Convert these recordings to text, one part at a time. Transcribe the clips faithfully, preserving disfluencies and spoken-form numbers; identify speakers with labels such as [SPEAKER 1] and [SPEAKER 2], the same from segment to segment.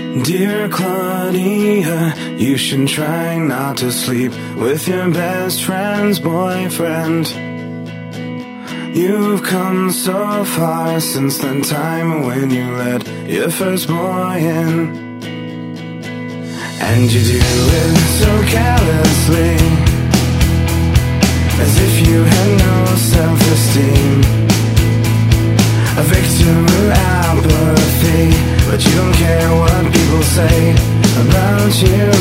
[SPEAKER 1] Dear Claudia, you should try not to sleep with your best friend's boyfriend. You've come so far since the time when you let your first boy in, and you do it so carelessly, as if you had no self-esteem. A victim of apathy, but you don't care what people say about you.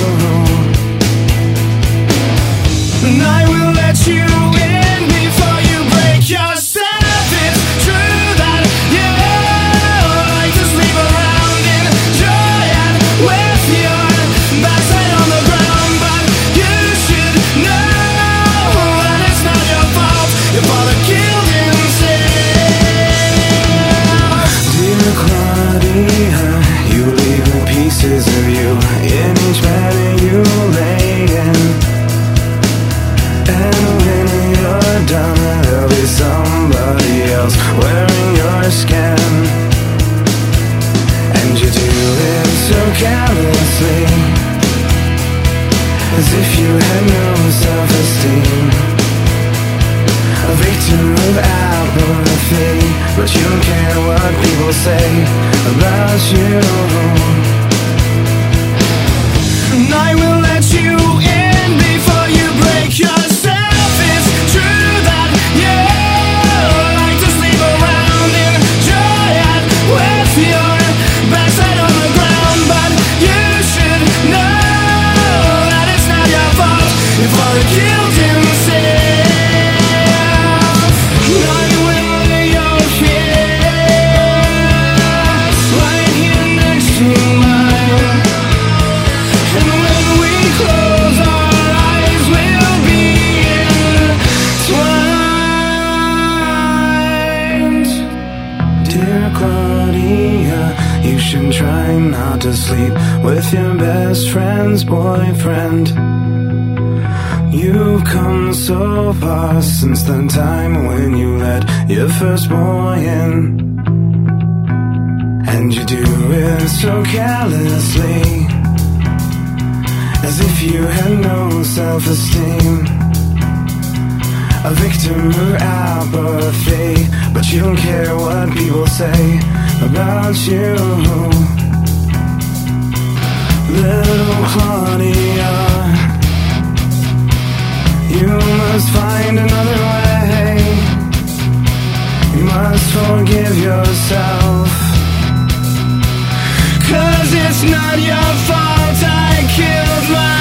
[SPEAKER 1] And I will let you in before you break yourself. It's true that you like to sleep around in joy and with your backside on the ground, but you should know that it's not your fault. Your father killed himself. Dear Claudia, you leave the pieces of you in each bed you lay in, and when you're done, there'll be somebody else wearing your skin. And you do it so carelessly, as if you had no self-esteem. A victim of apathy, but you don't care what people say about you. And I will let you in before you break yourself. It's true that you like to sleep around in joy and with your backside on the ground, but you should know that it's not your fault. Your father killed himself. You should try not to sleep with your best friend's boyfriend. You've come so far since the time when you let your first boy in, and you do it so carelessly, as if you had no self-esteem. A victim of apathy, but you don't care what people say about you. Little Claudia, you must find another way. You must forgive yourself, 'cause it's not your fault I killed my